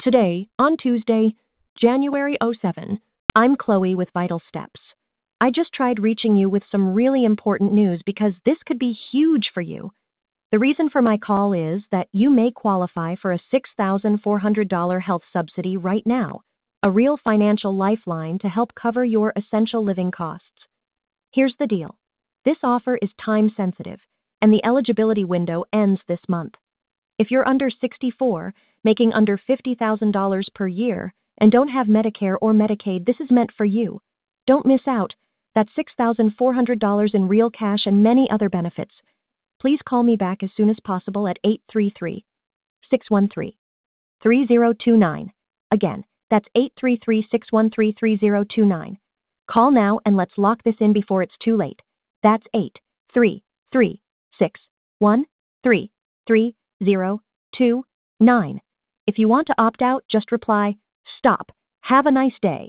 Today, on Tuesday, January 7, I'm Chloe with Vital Steps. I just tried reaching you with some really important news because this could be huge for you. The reason for my call is that you may qualify for a $6,400 health subsidy right now, a real financial lifeline to help cover your essential living costs. Here's the deal. This offer is time sensitive, and the eligibility window ends this month. If you're under 64, making under $50,000 per year, and don't have Medicare or Medicaid, this is meant for you. Don't miss out. That's $6,400 in real cash and many other benefits. Please call me back as soon as possible at 833-613-3029. Again, that's 833-613-3029. Call now and let's lock this in before it's too late. That's 833-613-3029. If you want to opt out, just reply, "Stop. Have a nice day."